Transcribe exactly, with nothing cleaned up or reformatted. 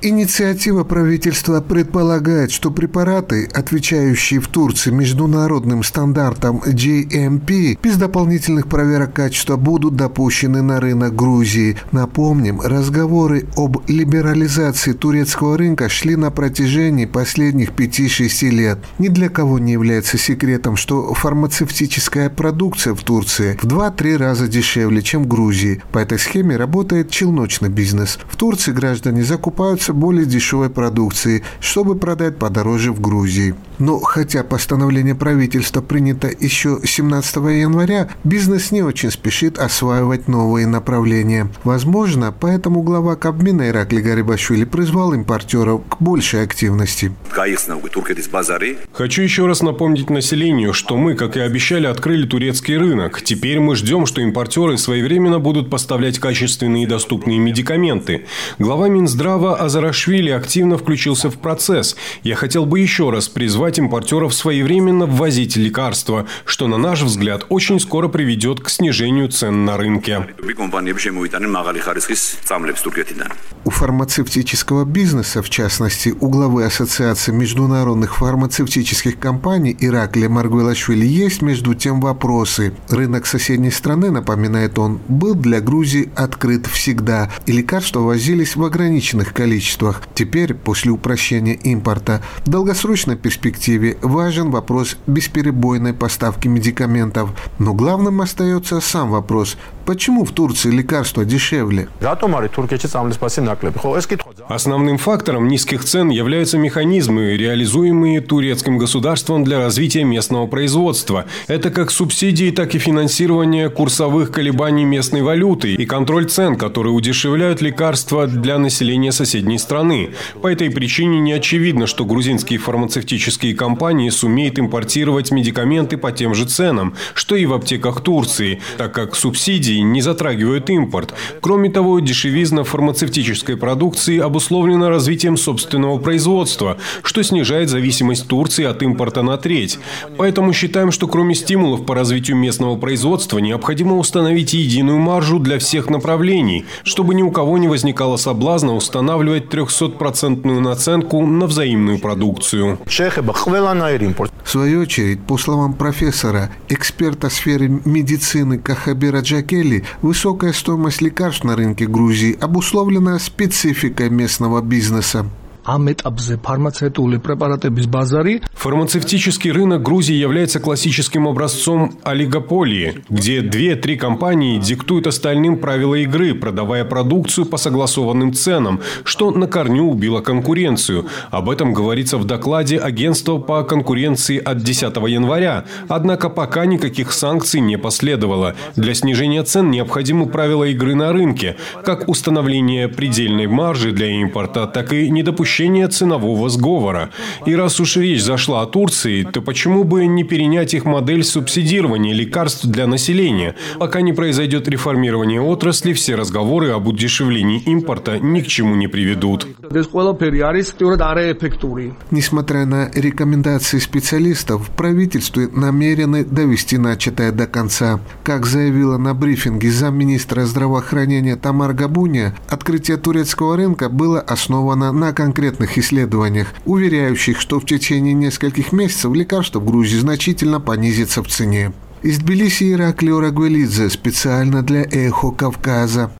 Инициатива правительства предполагает, что препараты, отвечающие в Турции международным стандартам джи эм пи, без дополнительных проверок качества будут допущены на рынок Грузии. Напомним, разговоры об либерализации турецкого рынка шли на протяжении последних пяти-шести лет. Ни для кого не является секретом, что фармацевтическая продукция в Турции в два-три раза дешевле, чем в Грузии. По этой схеме работает челночный бизнес. В Турции граждане закупаются более дешевой продукции, чтобы продать подороже в Грузии. Но хотя постановление правительства принято еще семнадцатого января, бизнес не очень спешит осваивать новые направления. Возможно, поэтому глава Кабмина Иракли Гарибашвили призвал импортеров к большей активности. Хочу еще раз напомнить населению, что мы, как и обещали, открыли турецкий рынок. Теперь мы ждем, что импортеры своевременно будут поставлять качественные и доступные медикаменты. Глава Минздрава Азарашвили активно включился в процесс. Я хотел бы еще раз призвать импортеров своевременно ввозить лекарства, что, на наш взгляд, очень скоро приведет к снижению цен на рынке. У фармацевтического бизнеса, в частности, у главы Ассоциации международных фармацевтических компаний Иракли Маргвелашвили, есть между тем вопросы. Рынок соседней страны, напоминает он, был для Грузии открыт всегда, и лекарства возились в ограниченных количествах. Теперь, после упрощения импорта, в долгосрочной перспективе важен вопрос бесперебойной поставки медикаментов. Но главным остается сам вопрос: почему в Турции лекарства дешевле? Основным фактором низких цен являются механизмы, реализуемые турецким государством для развития местного производства. Это как субсидии, так и финансирование курсовых колебаний местной валюты и контроль цен, которые удешевляют лекарства для населения соседней страны. По этой причине не очевидно, что грузинские фармацевтические компании сумеют импортировать медикаменты по тем же ценам, что и в аптеках Турции, так как субсидии не затрагивают импорт. Кроме того, дешевизна фармацевтической продукции обусловлена развитием собственного производства, что снижает зависимость Турции от импорта на треть. Поэтому считаем, что кроме стимулов по развитию местного производства, необходимо установить единую маржу для всех направлений, чтобы ни у кого не возникало соблазна устанавливать трехсотпроцентную наценку на взаимную продукцию. В свою очередь, по словам профессора, эксперта сферы медицины Кахабира Джакели, высокая стоимость лекарств на рынке Грузии обусловлена спецификой местного бизнеса. Фармацевтический рынок Грузии является классическим образцом олигополии, где две-три компании диктуют остальным правила игры, продавая продукцию по согласованным ценам, что на корню убило конкуренцию. Об этом говорится в докладе Агентства по конкуренции от десятого января. Однако пока никаких санкций не последовало. Для снижения цен необходимы правила игры на рынке, как установление предельной маржи для импорта, так и недопущение ценового сговора. И раз уж речь зашла о Турции, то почему бы не перенять их модель субсидирования лекарств для населения? Пока не произойдет реформирование отрасли, все разговоры об удешевлении импорта ни к чему не приведут. Несмотря на рекомендации специалистов, в правительстве намерены довести начатое до конца. Как заявила на брифинге замминистра здравоохранения Тамар Габуния, открытие турецкого рынка было основано на конкретных исследованиях, уверяющих, что в течение нескольких месяцев лекарства в Грузии значительно понизятся в цене. Из Тбилиси Иракли Орагвелидзе специально для «Эхо Кавказа».